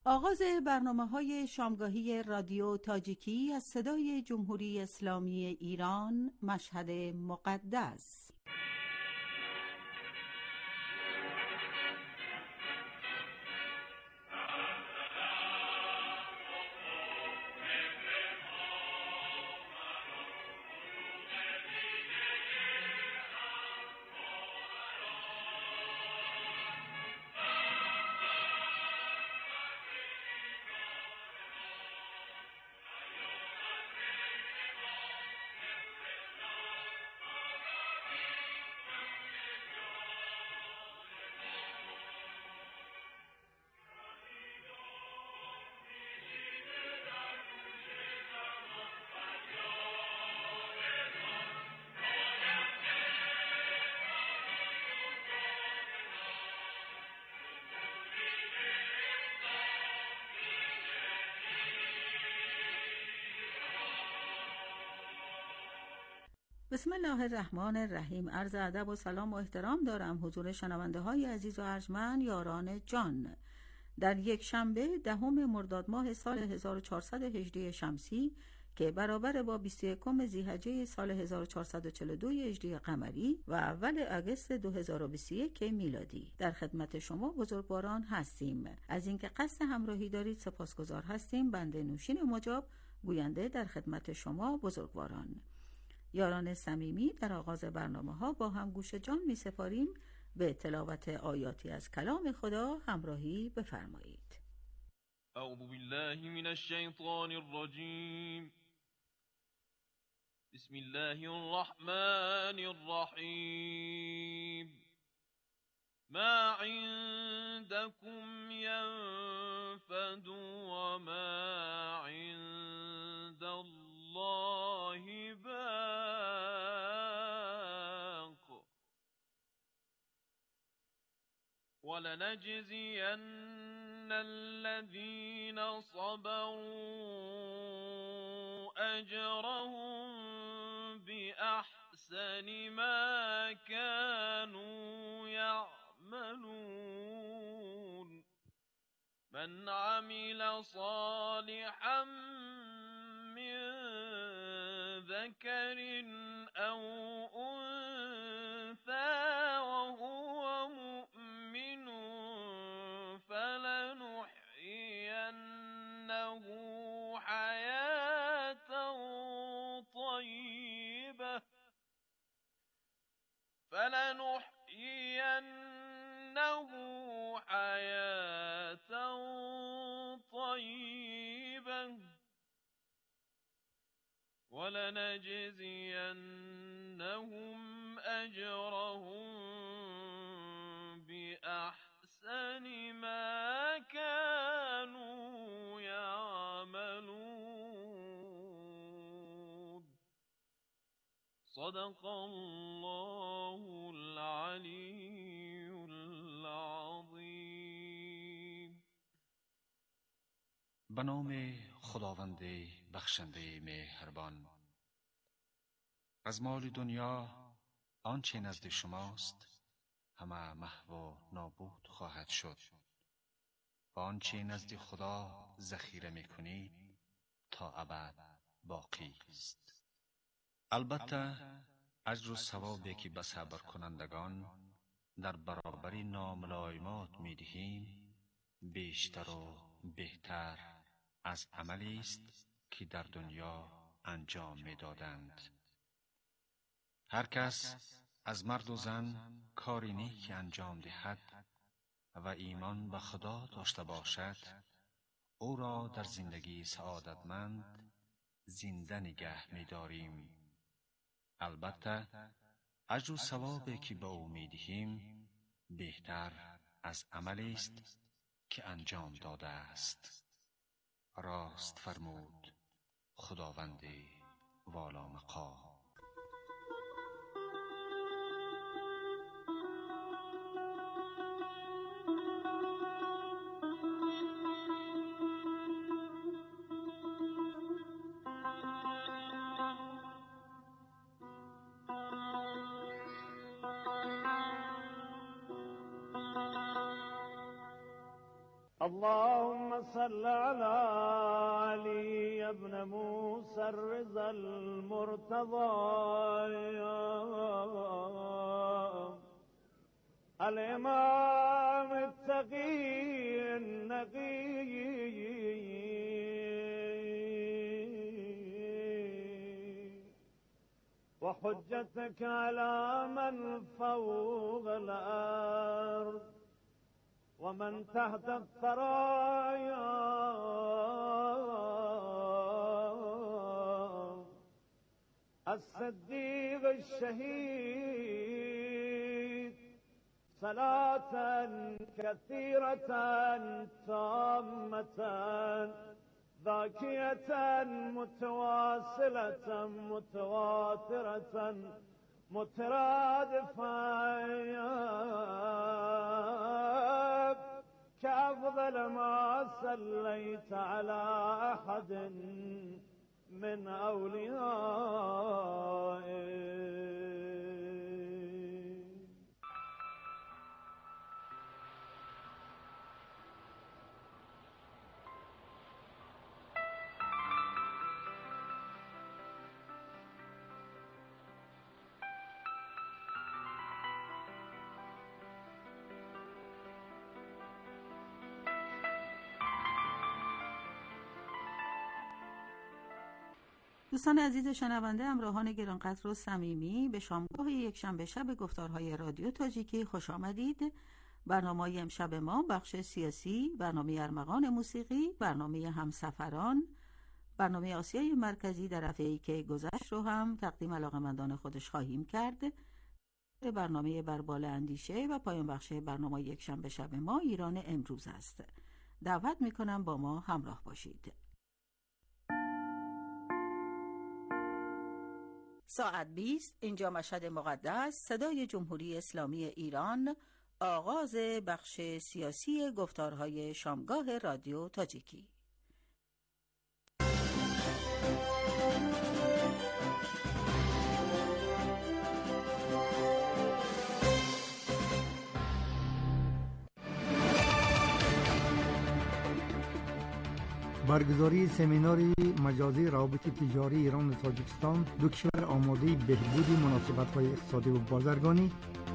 آغاز برنامه‌های شامگاهی رادیو تاجیکی از صدای جمهوری اسلامی ایران، مشهد مقدس. بسم الله الرحمن الرحیم. عرض ادب و سلام و احترام دارم حضور شنونده های عزیز و ارجمند یاران جان. در یک شنبه 10 مرداد ماه سال 1400 هجری شمسی که برابر با 21 ذی‌حجه سال 1442 هجری قمری و اول آگوست 2021 میلادی در خدمت شما بزرگواران هستیم. از اینکه قصد همراهی دارید سپاسگزار هستیم. بنده نوشین مجاب گوینده در خدمت شما بزرگواران. یاران صمیمی، در آغاز برنامه‌ها با هم گوش جان می‌سپاریم به تلاوت آیاتی از کلام خدا. همراهی بفرمایید. اعوذ بالله من الشیطان الرجیم. بسم الله الرحمن الرحیم. ما عندكم ينفد وما عند الله باق ولنجزين الذين صبروا أجرهم بأحسن ما كانوا يعملون. من عمل صالحا من ذكر أو أنثى وهو مؤمن فلنحيينه حياة طيبة ولنجزينهم أجرهم بأحسن ما كانوا يعملون. صدق الله العلی العظیم. به نام خداوند بخشنده مهربان. از مال دنیا آنچه نزد شماست همه محو و نابود خواهد شد و آنچه نزد خدا ذخیره میکنید تا ابد باقی است. البته اجر و ثوابی که به صبر کنندگان در برابر ناملایمات میدهیم بیشتر و بهتر از عملی است که در دنیا انجام میدادند. هر کس از مرد و زن کاری نیک انجام دهد و ایمان به خدا داشته باشد او را در زندگی سعادتمند زنده نگه می‌داریم. البته اجر و ثوابی که به او می‌دهیم بهتر از عملی است که انجام داده است. راست فرمود خداوند والا مقام. اللهم صل على علي بن موسى الرضا المرتضى الإمام التقي النقي وحجتك على من فوق الأرض ومن تحت الثرايا الصديق الشهيد صلاة كثيرة تامة ذاكية متواصلة متواترة مترادفة كأفضل ما صليت على أحد من أوليائك. دوستان عزیز شنونده، همراهان گرانقدر و صمیمی، به شامگاه یکشنبه شب گفتارهای رادیو تاجیکی خوش آمدید. برنامه امشب ما بخش سیاسی، برنامه ارمغان موسیقی، برنامه همسفران، برنامه آسیای مرکزی در هفته‌ای که گذشت رو هم تقدیم علاقه‌مندان خودش خواهیم کرد. برنامه بربال اندیشه و پایان بخش برنامه یکشنبه شب ما ایران امروز است. دعوت می‌کنم با ما همراه باشید. ساعت 20 اینجا مشهد مقدس، صدای جمهوری اسلامی ایران، آغاز بخش سیاسی گفتارهای شامگاه رادیو تاجیکی. برگزاری سمیناری مجازی روابط تجاری ایران و تاجیکستان، دو کشور آماده بهبود مناسبت‌های اقتصادی و بازرگانی،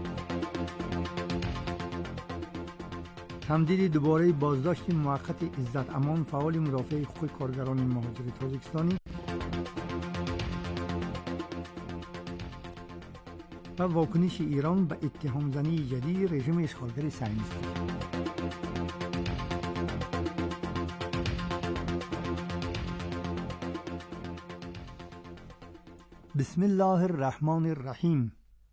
تمدید دوباره بازداشت موقت عزت امان فعال مدافع حقوق کارگران مهاجر تاجیکستانی و واکنش ایران به اتهام زنی جدید رژیم اشغالگر صهیونیستی. بسم الله الرحمن الرحیم.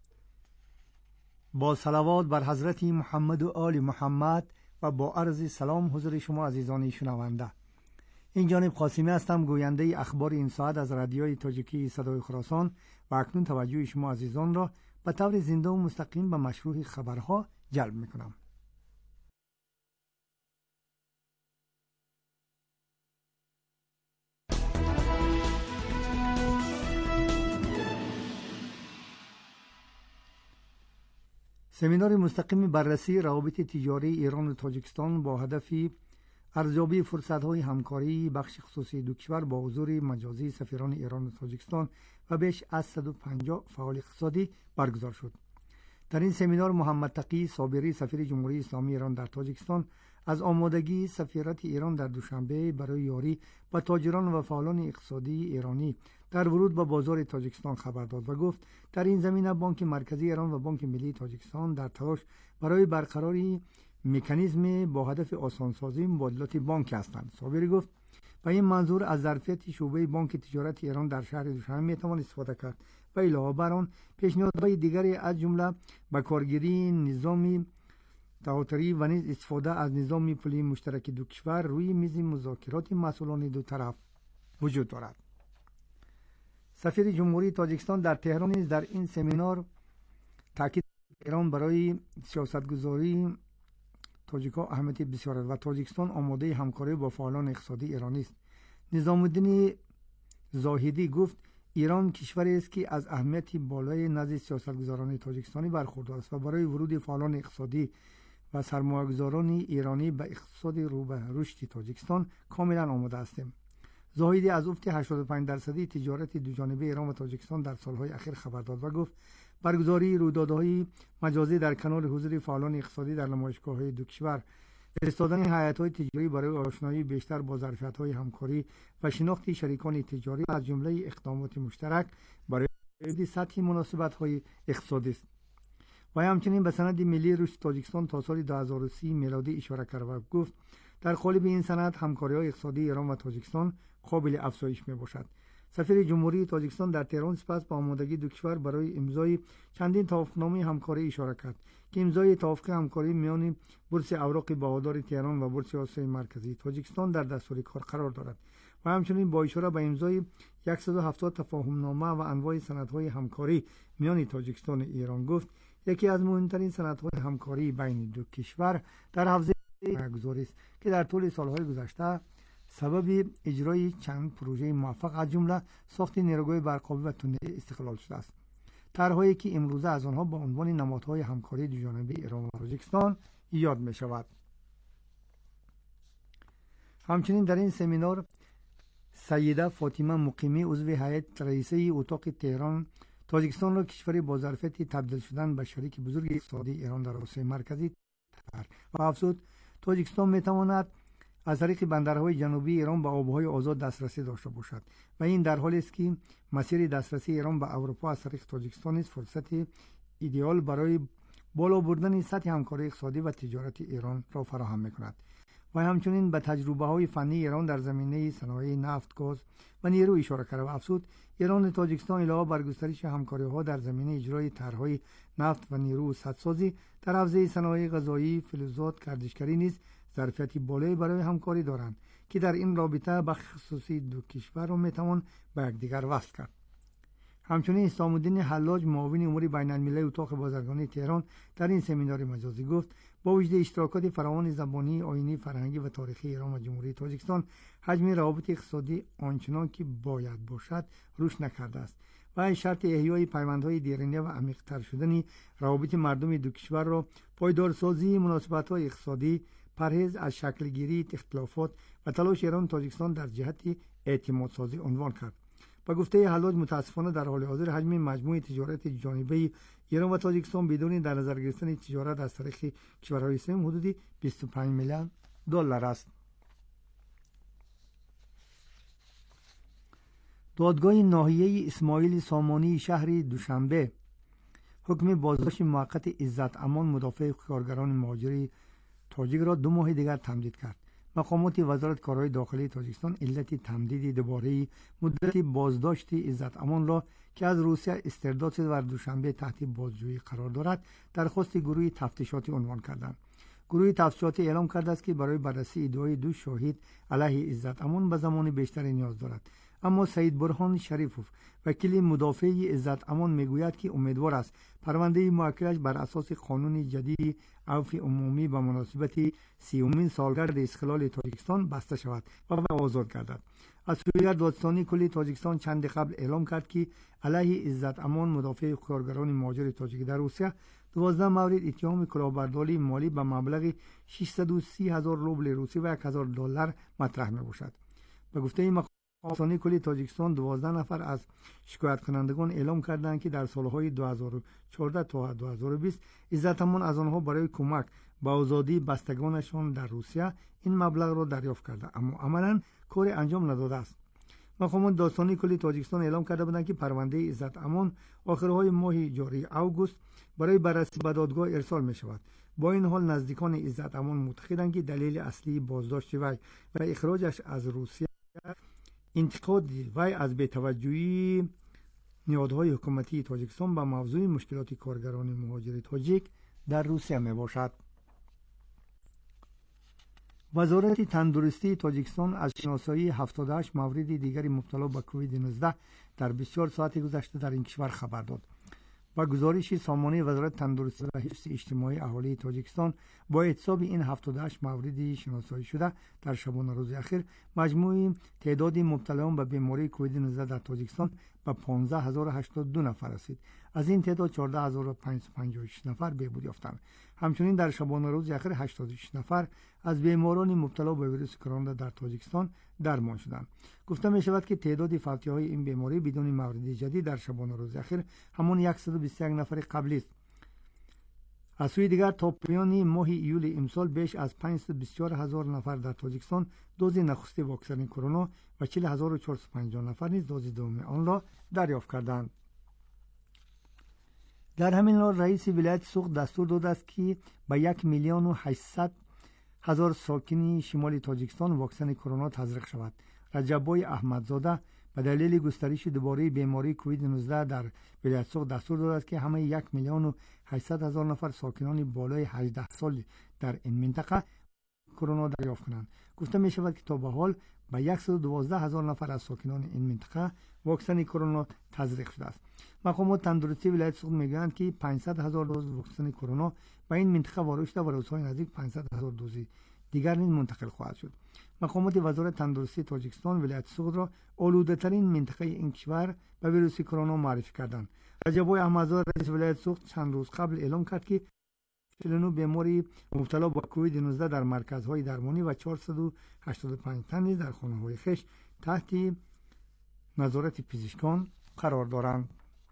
با صلوات بر حضرت محمد و آل محمد و با عرض سلام حضور شما عزیزان شنونده. این جانب قاسمی هستم، گوینده اخبار این ساعت از رادیوی تاجیکی صدای خراسان و اکنون توجه شما عزیزان را به طور زنده و مستقیم به مشروع خبرها جلب میکنم. سمینار مستقیم بررسی روابط تجاری ایران و تاجیکستان با هدف ارزیابی فرصت‌های همکاری بخش خصوصی دو کشور با حضور مجازی سفیران ایران و تاجیکستان و بیش از 150 فعال اقتصادی برگزار شد. در این سمینار محمد تقی صابری سفیر جمهوری اسلامی ایران در تاجیکستان از آمادگی سفارت ایران در دوشنبه برای یاری با تاجران و فعالان اقتصادی ایرانی در ورود به بازار تاجیکستان خبر داد و گفت در این زمینه بانک مرکزی ایران و بانک ملی تاجیکستان در تلاش برای برقراری مکانیزم با هدف آسانسازی مبادلات بانک هستند. صابری گفت به این منظور از ظرفیت شعبه بانک تجارت ایران در شهر دوشنبه میتوان استفاده کرد و علاوه بر آن پیشنهادهای دیگری از جمله به کارگیری نظامی تواتری و نیز استفاده از نظام پولی مشترک دو کشور روی میز مذاکرات مسئولان دو طرف وجود دارد. سفیر جمهوری تاجیکستان در تهران نیز در این سمینار تاکید ایران برای سیاستگذاری تاجیک‌ها اهمیت بسیار است و تاجیکستان آماده همکاری با فعالان اقتصادی ایرانی است. نظام الدین زاهدی گفت ایران کشوری است که از اهمیت بالای نزد سیاستگزاران تاجیکستانی برخوردار است و برای ورود فعالان اقتصادی و سرمایه‌گذاران ایرانی به اقتصاد رو به رشد تاجیکستان کاملا آماده هستیم. زاهدی از افت 85% تجارت دوجانبه ایران و تاجیکستان در سالهای اخیر خبر داد و گفت برگزاری رویدادهای مجازی در کنار حضور فعالان اقتصادی در نمایشگاه‌های دو کشور، فرستادن هیئت‌های تجاری برای آشنایی بیشتر با ظرفیت‌های همکاری و شناخت شریکان تجاری از جمله اقدامات مشترک برای سطح مناسبت‌های اقتصادی است. و همچنین به سند ملی رشد تاجیکستان تا سال 2030 میلادی اشاره کرد و گفت در قالب این سند همکاری‌های اقتصادی ایران و تاجیکستان قابل افزایش می‌باشد. سفیر جمهوری تاجیکستان در تهران سپس با آمادگی دو کشور برای امضای چندین توافقنامه همکاری اشاره کرد که امضای توافق همکاری میان بورس اوراق بهادار تهران و بورس آسیای مرکزی تاجیکستان در دستور کار قرار دارد و همچنین با اشاره به امضای 170 تفاهمنامه و انواع سندهای همکاری میان تاجیکستان و ایران گفت یکی از مهمترین سندهای همکاری بین دو کشور در حوزه گذاری است که در طول سالهای گذشته سبب اجرای چند پروژه موفق از جمله ساخت نیروگاه برق‌آبی و تونل استقلال شده است. طرح‌هایی که امروزه از آنها با عنوان نمادهای همکاری دوجانبه ایران و تاجیکستان یاد می‌شود. همچنین در این سمینار سیده فاطمه مقیمی عضو هیئت رئیسه اتاق تهران تاجیکستان را کشوری با ظرفیت تبدیل شدن به شریک بزرگ اقتصادی ایران در آسیای مرکزی و افزود تاجیکستان می‌تواند از طریق بندرهای جنوبی ایران به آبهای آزاد دسترسی داشته باشد و این در حالی است که مسیر دسترسی ایران به اروپا از طریق تاجیکستان است فرصت ایدئال برای بالا بردن سطح همکاری اقتصادی و تجارت ایران را فراهم می‌کند و همچنین به تجربه‌های فنی ایران در زمینه صنایع نفت، گاز و نیرو اشاره کرد و افزود ایران و تاجیکستان علاوه بر گسترش همکاری‌ها در زمینه اجرای طرح‌های نفت و نیرو و سدسازی در حوزه صنایع غذایی، فلزات، گردشگری نیز ظرفیت بالایی برای همکاری دارند که در این رابطه بخش خصوصی دو کشور را میتوان به یکدیگر وصل کرد. همچنین اسلام الدین حلاج معاون امور بین المللی اتاق بازرگانی تهران در این سمینار مجازی گفت با وجود اشتراکات فراوان زبانی، آیینی، فرهنگی و تاریخی ایران و جمهوری تاجیکستان حجم روابط اقتصادی آنچنان که باید باشد رشد نکرده است و شرط احیای پیوندهای دیرینه و عمیق‌تر شدن روابط مردم دو کشور را پایدارسازی مناسبت‌های اقتصادی، پرهیز از شکلگیری اختلافات و تلاش ایران و تاجیکستان در جهت اعتماد سازی عنوان کرد. با گفته حلاج متاسفانه در حال حاضر حجم مجموع تجارت جانبه ایران و تاجیکستان بدون در نظر گرفتن تجارت از طریق کشورهای سوم حدود 25 میلیون دلار است. دادگاه ناحیه اسماعیل سامانی شهر دوشنبه حکم بازداشت موقت عزت امان مدافع کارگران مهاجر تاجیک را 2 ماه دیگر تمدید کرد. مقامات وزارت کارهای داخلی تاجیکستان علت تمدید دوباره مدت بازداشت عزت امان را که از روسیه استرداد شده و دوشنبه تحت بازجویی قرار دارد درخواست گروه تفتیشاتی عنوان کردند. گروه تفتیشاتی اعلام کرده است که برای بررسی ادعای 2 شاهد علیه عزت امان به زمان بیشتری نیاز دارد. اما سید برهان شریفوف وکیل مدافع عزت امان میگوید که امیدوار است پرونده موکلش بر اساس قانون جدید عفو عمومی به مناسبت 30مین سالگرد استقلال تاجیکستان بسته شود و آزاد گردد. از سوی دادستانی کلی تاجیکستان چند قبل اعلام کرد که علیه عزت امان مدافع کارگران مهاجر تاجیک در روسیه 12 مورد اتهام کلاهبرداری مالی به مبلغ 630,000 روبل روسی و 1,000 دلار مطرح میباشد. به گفته دادستانی کلی تاجیکستان 12 نفر از شکایت کنندگان اعلام کردند که در سالهای 2014 تا 2020 عزت امان از آنها برای کمک به آزادی بستگانشان در روسیه این مبلغ را دریافت کرده اما عملاً کاری انجام نداده است. مقامات دادستانی کلی تاجیکستان اعلام کرده بودند که پرونده عزت امان آخرهای ماه جاری اوگوست برای بررسی به دادگاه ارسال می شود. با این حال نزدیکان عزت امان معتقدند که دلیل اصلی بازداشت وی و اخراجش از روسیه انتقاد وی از بی‌توجهی نهادهای حکومتی تاجیکستان به موضوع مشکلات کارگران مهاجر تاجیک در روسیه می باشد. وزارت تندرستی تاجیکستان از شناسایی 78 مورد دیگری مبتلا به کووید 19 در 24 ساعت گذشته در این کشور خبر داد. با گزارش سامانه وزارت تندرستی و حفظ اجتماعی اهالی تاجیکستان با احتساب این 78 مورد شناسایی شده در شبانه روز اخیر مجموع تعداد مبتلایان به بیماری کووید 19 در تاجیکستان به 15082 نفر رسید. از این تعداد 14556 نفر بهبود یافتند. همچنین در شبانه روز اخیر 86 نفر از بیماران مبتلا به ویروس کرونا در تاجیکستان درمان شدند. گفته می شود که تعداد فوتی‌های این بیماری بدون مورد جدید در شبانه روز اخیر همان 121 نفر قبلی است. از سوی دیگر تا پایان ماه ایول امسال بیش از 524,000 نفر در تاجیکستان دوز نخسته واکسن کرونا و 40450 نفر نیز دوز دوم آن را دریافت کردند. در همین حال رئیس ولایت سوق دستور داده است که به 1,800,000 ساکن شمال تاجیکستان واکسن کرونا تزریق شود. رجبای احمدزاده به دلیل گسترش دوباره بیماری کووید 19 در ولایت سوق دستور داده است که همه 1,800,000 نفر ساکنان بالای 18 سال در این منطقه کرونا دریافت کنند. گفته می شود که تا به حال به 112,000 نفر از ساکنان این منطقه واکسن کرونا تزریق شده است. مقامات تندرستی ولایت سوق میگویند که 500,000 دوز واکسن کرونا به این منطقه وارد شده و روزهای نزدیک 500,000 دوز دیگر نیز منتقل خواهد شد. مقامات وزارت تندرستی تاجیکستان ولایت سوق را آلوده ترین منطقه این کشور به ویروس کرونا معرفی کردند. رجبای احمدزاده رئیس ولایت سوق چند روز قبل اعلام کرد که 49 بیماری مبتلا به کووید 19 در مرکزهای درمانی و 485 تن نیز در خانه‌های خویش تحت نظارت پزشکان قرار دارند.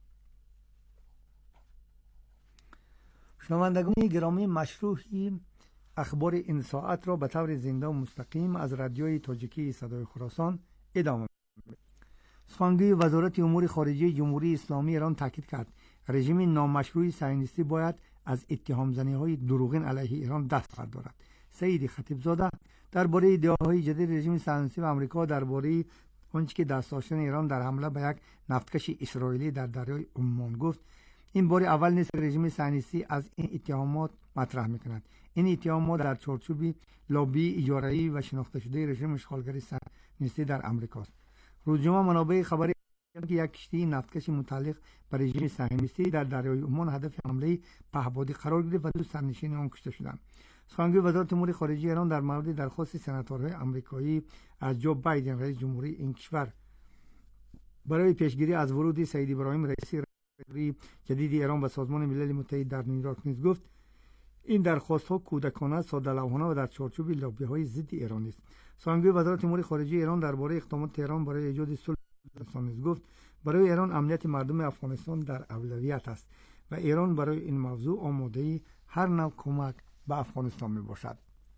شنوندگان گرامی، مشروعی اخبار این ساعت را به طور زنده و مستقیم از رادیوی تاجیکی صدای خراسان ادامه می‌دهیم. سخنگوی وزارت امور خارجه جمهوری اسلامی ایران تاکید کرد رژیم نامشروع صهیونیستی باید از اتهام‌زنی‌های دروغین علیه ایران دست بردارد. سعید خطیبزاده درباره ادعاهای جدید رژیم صهیونیستی و آمریکا درباره آنچه که دست داشتن ایران در حمله به یک نفتکش اسرائیلی در دریای عمان گفت این بار اول نیست که رژیم صهیونیستی از این اتهامات مطرح می‌کند. این اتهامات در چارچوب لابی اجاره‌ای و شناخته شده رژیم اشغالگری صهیونیستی در آمریکا است. روز جمعه منابع خبری که یک کشتی نفتکش متعلق به رژیم صهیونیستی در دریای عمان هدف حمله پهپادی قرار گرفت و دو سرنشین آن کشته شدند. سخنگوی وزارت امور خارجه ایران در مورد درخواست سناتورهای آمریکایی از جو بایدن رئیس جمهوری این کشور برای پیشگیری از ورود سعید ابراهیم رئیس جدید ایران به سازمان ملل متحد در نیویورک نیز گفت این درخواست‌ها کودکانه، ساده‌لوحانه و در چارچوب لابی‌های ضد ایرانی است. سخنگوی وزارت امور خارجه ایران درباره اقدامات تهران برای ایجاد صلح نیز گفت برای ایران امنیت مردم افغانستان در اولویت است و ایران برای این موضوع آماده هر نوع کمک به افغانستان میباشد.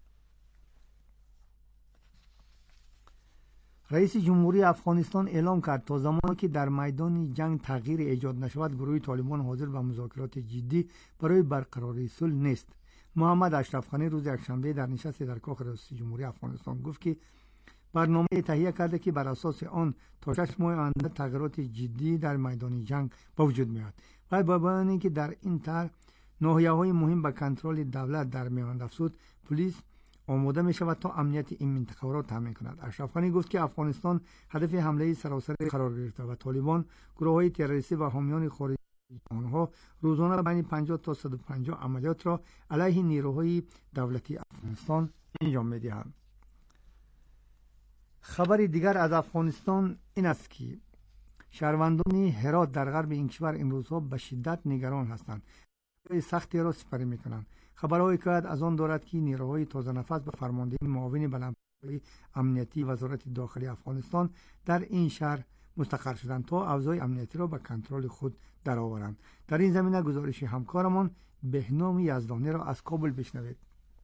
رئیس جمهوری افغانستان اعلام کرد تا زمانی که در میدان جنگ تغییر ایجاد نشود گروه طالبان حاضر به مذاکرات جدی برای برقراری صلح نیست. محمد اشرف غنی روز یکشنبه در نشست در کاخ رئیس جمهوری افغانستان گفت که برنامه تهیه کرده که بر اساس آن تا 6 ماه آینده تغییرات جدی در میدان جنگ به وجود میاد. و با بیان اینکه در این طرح ناحیه‌های مهم به کنترل دولت در میان افزود، پلیس آماده می شود تا امنیت این منطقه را تامین کند. اشرف غنی گفت که افغانستان هدف حمله سراسری قرار گرفته و طالبان گروه‌های تروریستی و حامیان خارجی آنها روزانه بین 50 تا 150 عملیات را علیه نیروهای دولتی افغانستان انجام می‌دهند. خبر دیگر از افغانستان این است که شهروندان هرات در غرب این کشور این روزها به شدت نگران هستند. سختی را سپری می‌کنند. خبرهای که از آن دارد که نیروهای تازه نفس به فرماندهی معاون بلندپایه امنیتی وزارت داخلی افغانستان در این شهر مستقر شدند تا اوضاع امنیتی را به کنترل خود درآورند. در این زمینه گزارش همکارمان بهنام یزدانی را از کابل بشنوید.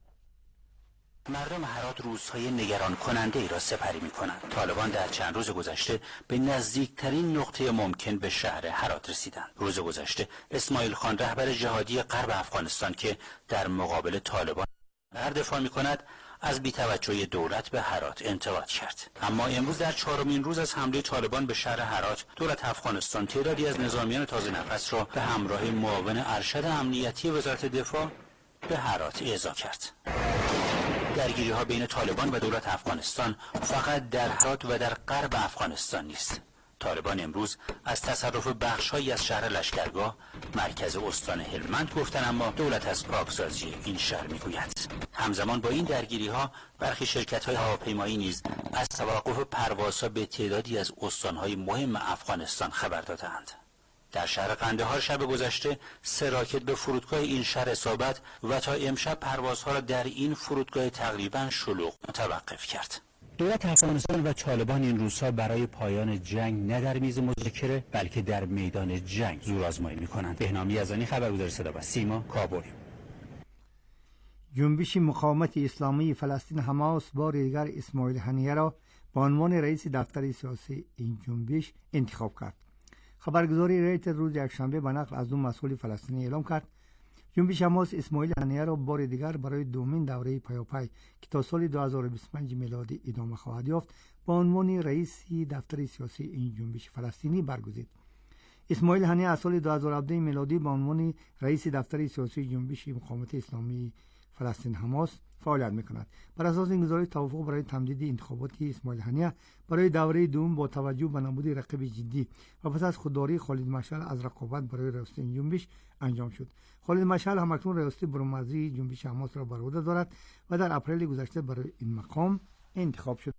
مردم هرات روزهای نگران کننده ای را سپری می کنند. طالبان در چند روز گذشته به نزدیکترین نقطه ممکن به شهر هرات رسیدند. روز گذشته اسماعیل خان رهبر جهادی غرب افغانستان که در مقابل طالبان دفاع می کند از بی‌توجهی دولت به هرات انتقاد کرد. اما امروز در 4مین روز از حمله طالبان به شهر هرات، دولت افغانستان تعدادی از نظامیان تازه نفس را به همراه معاون ارشد امنیتی وزارت دفاع به هرات اعزام کرد. درگیری‌ها بین طالبان و دولت افغانستان فقط در هرات و در غرب افغانستان نیست. طالبان امروز از تصرف بخش‌هایی از شهر لشکرگاه مرکز استان هلمند گفتن، اما دولت از پاکسازی این شهر میگوید. همزمان با این درگیری‌ها برخی شرکت‌های هواپیمایی نیز از توقف پروازها به تعدادی از استان‌های مهم افغانستان خبر دادند. در شهر قندهار شب گذشته 3 راکت به فرودگاه این شهر اصابت و تا امشب پروازها را در این فرودگاه تقریباً شلوغ متوقف کرد. دولت افغانستان و طالبان این روزها برای پایان جنگ نه در میز مذاکره بلکه در میدان جنگ زورآزمایی می‌کنند. بهنام یزدانی، خبرگزار صدا و سیما، کابل. جنبش مقاومت اسلامی فلسطین حماس بار دیگر اسماعیل هنیه را به عنوان رئیس دفتر سیاسی این جنبش انتخاب کرد. خبرگزاری ریتر روز یکشنبه به نقل از 2 مسئول فلسطینی اعلام کرد جنبش حماس اسماعیل هنیه را بار دیگر برای دومین دوره پیاپی که تا سال 2025 میلادی ادامه خواهد یافت به عنوان رئیس دفتر سیاسی این جنبش فلسطینی برگزید. اسماعیل هنیه از سال 2017 میلادی به عنوان رئیس دفتر سیاسی جنبش مقاومت اسلامی فلسطین حماس فعالیت می‌کند. بر اساس این گزارش توافق برای تمدید انتخابات اسماعیل هنیه برای دوره دوم با توجه به نبود رقیب جدی و پس از خودداری خالد مشعل از رقابت برای ریاست این جنبش انجام شد. خالد مشعل همکنون ریاست برون‌مرزی جنبش حماس را بر عهده دارد و در اپریل گذشته برای این مقام انتخاب شد.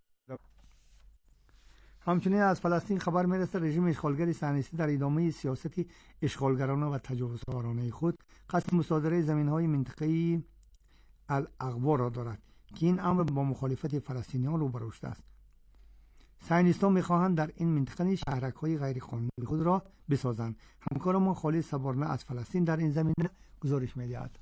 همچنین از فلسطین خبر می‌رسد رژیم اشغالگر صهیونیستی در ادامه سیاست اشغالگرانه و تجاوزکارانه خود قصد مصادره زمین‌های منطقه‌ای الاغوا را دارد که این امر با مخالفت فلسطینیان روبرو شده است. صهیونیستان می‌خواهند در این منطقه شهرک‌های غیرقانونی خود را بسازند. همکارمان خالد صبرنه از فلسطین در این زمینه گزارش می‌دهد.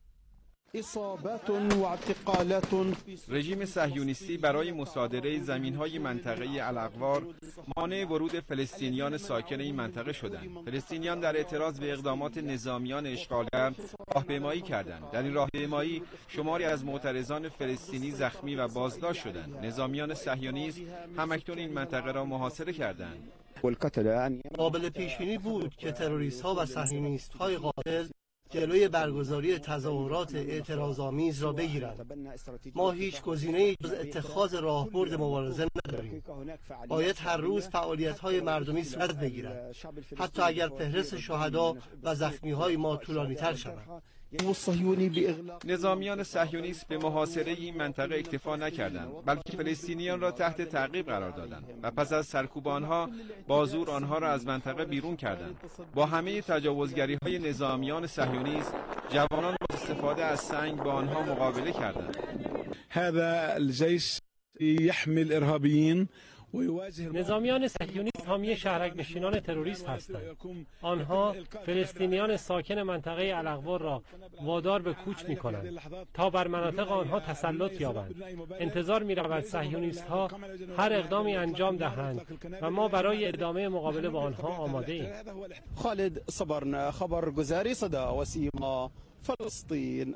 رژیم صهیونیستی برای مصادره زمین‌های منطقه الاغوار مانع ورود فلسطینیان ساکن این منطقه شدند. فلسطینیان در اعتراض به اقدامات نظامیان اشغالگر راهپیمایی کردند. در این راهپیمایی شماری از معترضان فلسطینی زخمی و بازداشت شدند. نظامیان صهیونیست همکنون این منطقه را محاصره کردند. قابل پیش‌بینی بود که تروریست‌ها و صهیونیست‌های قاتل جلوی برگزاری تظاهرات اعتراض‌آمیز را بگیرند. ما هیچ گزینه‌ای جز اتخاذ راهبرد مبارزه نداریم. باید هر روز فعالیت‌های مردمی صورت بگیرد، حتی اگر فهرست شهدا و زخمی‌های ما طولانی‌تر شود. نظامیان صهیونیست به محاصره این منطقه اکتفا نکردند، بلکه فلسطینیان را تحت تعقیب قرار دادند و پس از سرکوب آنها با زور آنها را از منطقه بیرون کردند. با همه تجاوزگری‌های نظامیان صهیونیست، جوانان با استفاده از سنگ با آنها مقابله کردند. هذا الجيش يحمي الارهابيين. نظامیان صهیونیست حامی شهرک نشینان تروریست هستند. آنها فلسطینیان ساکن منطقه الاغوا را وادار به کوچ می‌کنند تا بر مناطق آنها تسلط یابند. انتظار می‌رود صهیونیست‌ها هر اقدامی انجام دهند و ما برای ادامه مقابله با آنها آماده ایم. خالد صبرنا، خبرگزاری صدا و سیما، فلسطین.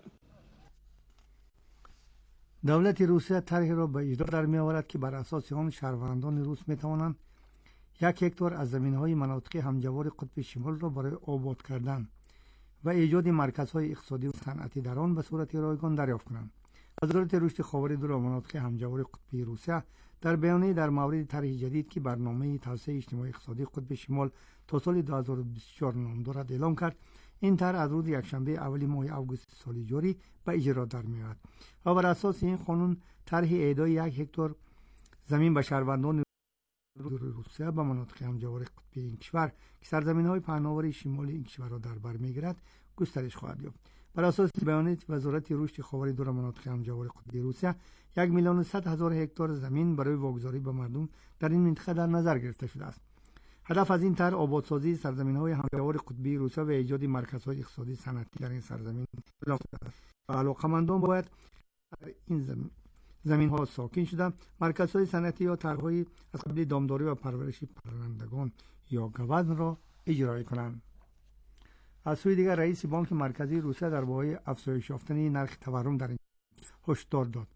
دولت روسیه طرحی را به اجرا در می‌آورد که بر اساس آن شهروندان روس می‌توانند 1 هکتار از زمین‌های مناطق همجوار قطب شمال را برای آباد کردن و ایجاد مرکزهای اقتصادی و صنعتی در آن به صورت رایگان دریافت کنند. وزارت رشد خاوری و مناطق همجوار قطبی روسیه در بیانیه در مورد طرح جدید که برنامه توسعه اجتماعی اقتصادی قطب شمال تا سال 2024 نام دارد اعلام کرد. این طرح از روز یکشنبه اول ماه اوگوست سال جاری به اجرا در می‌آید و بر اساس این قانون طرح اهدای 1 هکتار زمین به شهروندان روسیه به مناطق همجوار قطبی این کشور که سرزمین‌های پهناور شمالی این کشور را در بر می‌گیرد گسترش خواهد یافت. بر اساس بیانیه وزارت رشد خاوری در مناطق همجوار قطبی روسیه 1,100,000 هکتار زمین برای واگذاری به مردم در این منطقه در نظر گرفته شده است. هدف از این طرح آبادسازی سرزمین‌های همجوار قطبی روسیه و ایجاد مرکزهای اقتصادی صنعتی در این سرزمین است. علاقه‌مندان باید در این زمین‌ها ساکن شده مرکزهای صنعتی یا طرح‌های از قبیل دامداری و پرورش پرندگان یا گوزن را اجرا کنند. از سوی دیگر رئیس بانک مرکزی روسیه درباره افزایش یافتن نرخ تورم در این هشدار داد.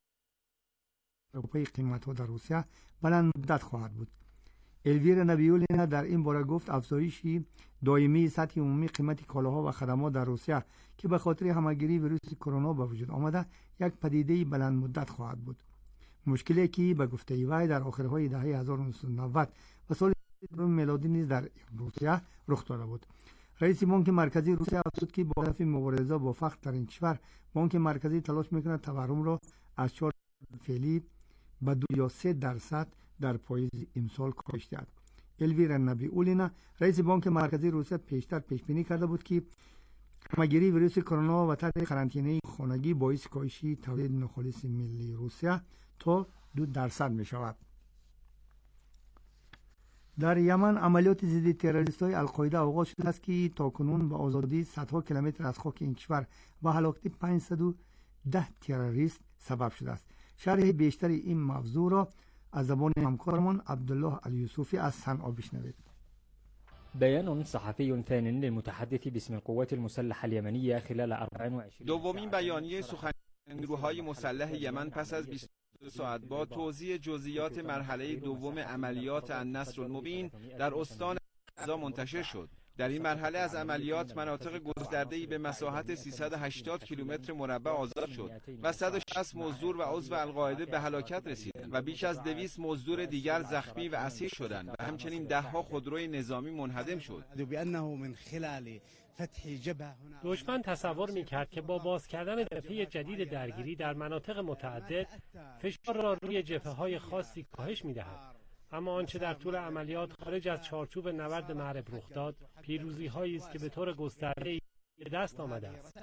رکود قیمت‌ها در روسیه بلند مدت خواهد بود. الویر نبیولینا در این باره گفت افزایش دائمی سطح عمومی قیمت کالاها و خدمات در روسیه که به خاطر همه‌گیری ویروس کرونا به وجود آمده یک پدیده بلند مدت خواهد بود. مشکلی که به گفته وی در آخرهای دهه 1990 و سال میلادی نیز در روسیه رخ داده بود. رئیس بانک مرکزی روسیه افزود که با هدف مبارزه با فقر در این کشور بانک مرکزی تلاش میکند تورم را از 4 فعلی به 2 یا 3% در پاییز امسال کاهش دهد. الویرا نبیولینا رئیس بانک مرکزی روسیه پیشتر پیش بینی کرده بود که همه‌گیری ویروس کرونا و طرح قرنطینه خانگی باعث کاهش تولید نخالص ملی روسیه تا 2% می شود. در یمن عملیات ضد تروریست‌های القاعده آغاز شده است که تاکنون به آزادی صدها کیلومتر از خاک این کشور و هلاکت 510 تروریست سبب شده است. شرح بیشتر این موضوع را از زبان همکارمان عبدالله الیوسفی از صنعا بشنوید. بيان صحفي ثان للمتحدث باسم القوات المسلحة اليمنية خلال 24 دومین بیانیه سخنگوی نیروهای مسلح یمن پس از 22 ساعت با توضیح جزئیات مرحله دوم عملیات النصر المبین در استان غزه منتشر شد. در این مرحله از عملیات مناطق گسترده‌ای به مساحت 380 کیلومتر مربع آزاد شد و 160 مزدور و عضو القاعده به هلاکت رسیدند و بیش از 200 مزدور دیگر زخمی و اسیر شدند و همچنین ده‌ها خودروی نظامی منهدم شد. دشمن تصور می‌کرد که با باز کردن جبهه جدید درگیری در مناطق متعدد فشار را روی جبهه‌های خاصی کاهش می‌دهد. اما آنچه در طول عملیات خارج از چارچوب نبرد معرب رخ داد پیروزی‌هایی است که به طور گسترده‌ای به دست آمده است.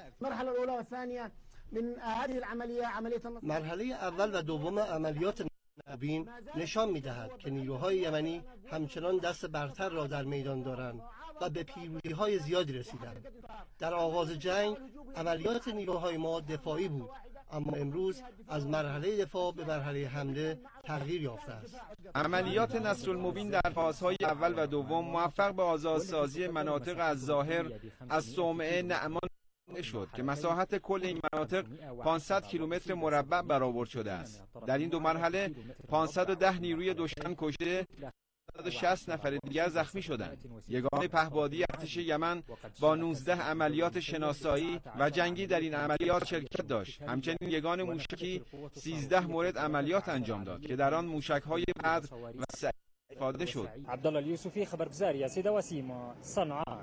مرحله اول و دوم عملیات مبین نشان می‌دهد که نیروهای یمنی همچنان دست برتر را در میدان دارند و به پیروزی‌های زیادی رسیدند. در آغاز جنگ عملیات نیروهای ما دفاعی بود، اما امروز از مرحله دفاع به مرحله حمله تغییر یافته است. عملیات نصرالمبین در فازهای اول و دوم موفق به آزادسازی مناطق از ظاهر از صومعه نعمان شد که مساحت کل این مناطق 500 کیلومتر مربع برآورد شده است. در این دو مرحله 510 نیروی دشمن کشته 160 نفر دیگر زخمی شدند. یگان پهپادی ارتش یمن با 19 عملیات شناسایی و جنگی در این عملیات شرکت داشت. همچنین یگان موشکی 13 مورد عملیات انجام داد که در آن موشک‌های بدر و سعید استفاده شد. عبدالله الیوسفی خبرگزاری از صدا و سیما صنعا.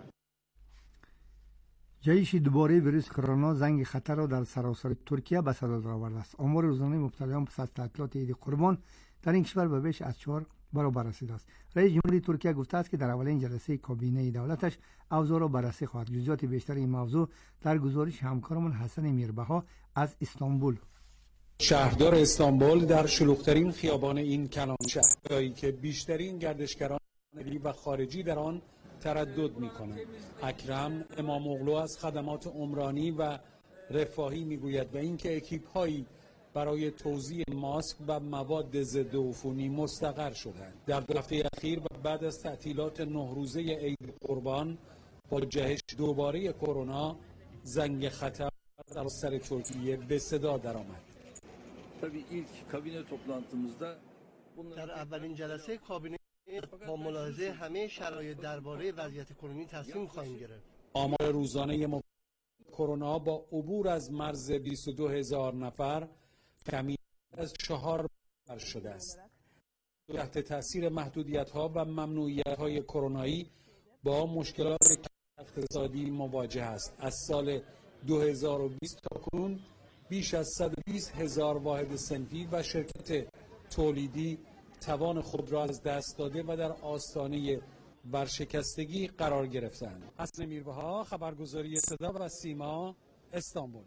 جایش دوباره ویروس کرونا زنگ خطر را در سراسر ترکیه به صدا درآورده است. آمار روزانه مبتلایان پس از تعطیلات عید قربان در این کشور به بیش از 4 برابر رسیده است. رئیس جمهوری ترکیه گفته است که در اولین جلسه کابینه دولتش اوضاع را بررسی خواهد. جزئیات بیشتر این موضوع در گزارش همکارمان حسن میربها از استانبول. شهردار استانبول در شلوغ‌ترین خیابان این کلان شهری که بیشترین گردشگران و خارجی در آن تردد می‌کنند. اکرم اماموغلو از خدمات عمرانی و رفاهی میگوید و اینکه اکیپ‌هایی برای توزیع ماسک و مواد ضد عفونی مستقر شدند. در 2 هفته اخیر و بعد از تعطیلات 9 روزه عید قربان با جهش دوباره کرونا زنگ خطر در سر ترکیه به صدا درآمد. در اولین جلسه کابینه با ملاحظه همه شرایط درباره وضعیت کرونی تصمیم خواهیم گرفت. آمار روزانه کرونا با عبور از مرز 22,000 نفر کمی از 4 برابر شده است. تحت تاثیر محدودیت‌ها و ممنوعیت‌های کرونایی با مشکلات اقتصادی مواجه است. از سال 2020 تا کنون بیش از 120,000 واحد صنفی و شرکت تولیدی توان خود را از دست داده و در آستانه ورشکستگی قرار گرفتند. حسن میربها خبرگزاری صدا و سیما استانبول.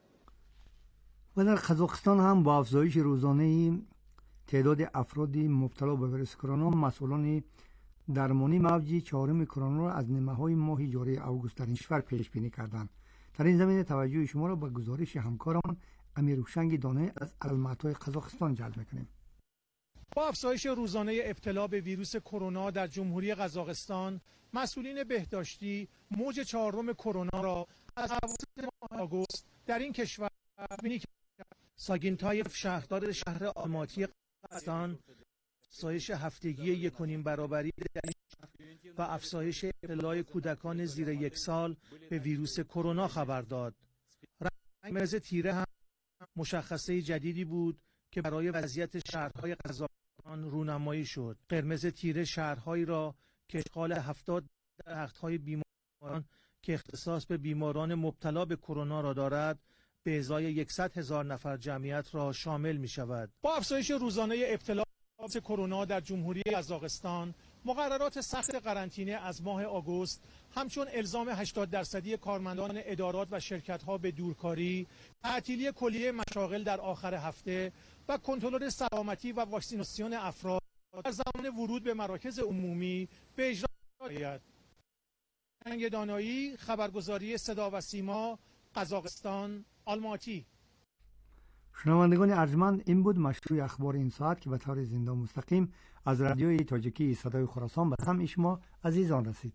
و در قزاقستان هم با افزایش روزانه تعداد افراد مبتلا به ویروس کرونا مسئولان درمانی موج 4 کرونا را از نیمه‌های ماه جاری اوگوست در این کشور پیش بینی کردند. در این زمینه توجه شما را به گزارش همکارمان امیرهوشنگ دانه از الماتای قزاقستان جلب می‌کنیم. با افزایش روزانه ابتلا به ویروس کرونا در جمهوری قزاقستان، مسئولین بهداشتی موج 4 کرونا را از اواسط ماه آگوست در این کشور بینی کردند. ساگینتایف شهردار شهر آلماتی قزاقستان افزایش هفتگی 1.5 برابری در این شهر و افزایش ابتلای کودکان زیر 1 سال به ویروس کرونا خبر داد. رنگ قرمز تیره هم مشخصه جدیدی بود که برای وضعیت شهرهای قزاقستان رونمایی شد. قرمز تیره شهرهایی را که اشغال 70 درخت‌های بیماران که اختصاص به بیماران مبتلا به کرونا را دارد به ازای 100,000 نفر جمعیت را شامل می شود. با افزایش روزانه ابتلا به کرونا در جمهوری قزاقستان، مقررات سخت قرنطینه از ماه آگوست همچون الزام 80% کارمندان ادارات و شرکت‌ها به دورکاری، تعطیلی کلیه مشاغل در آخر هفته و کنترل سلامتی و واکسیناسیون افراد در زمان ورود به مراکز عمومی به اجرا آید. رنگ دانایی، خبرگزاری صدا و سیما، قزاقستان، آلماتی. شنوندگان ارجمند، این بود مشروع اخبار این ساعت که به طور زنده و مستقیم از رادیوی تاجیکی صدای خراسان به همه شما عزیزان رسید.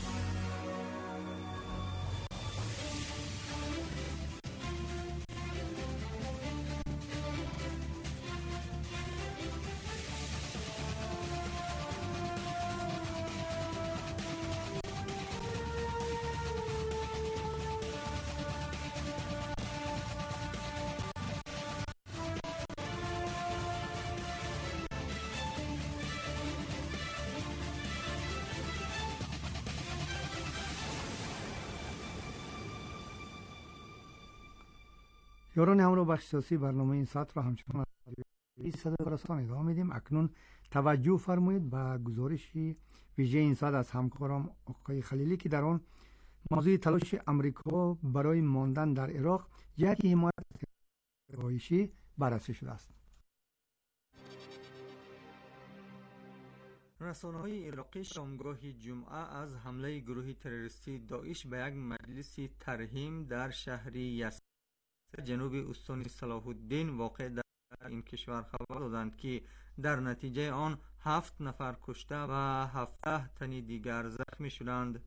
یاران همراه بخش سیاسی برنامه این ساعت را همچنان از صدای خراسان ادامه میدیم. اکنون توجه فرمایید به گزارشی ویژه این ساعت از همکارم آقای خلیلی که در آن موضوع تلاش امریکا برای ماندن در عراق یک حمایت رهایشی بررسی شده است. رسانه‌های عراقی شامگاه جمعه از حمله گروه تروریستی داعش به یک مجلس ترحیم در شهر یزد جنوب استان صلاح الدین واقع در این کشور خبر دادند که در نتیجه آن 7 نفر کشته و 17 تن دیگر زخمی شدند.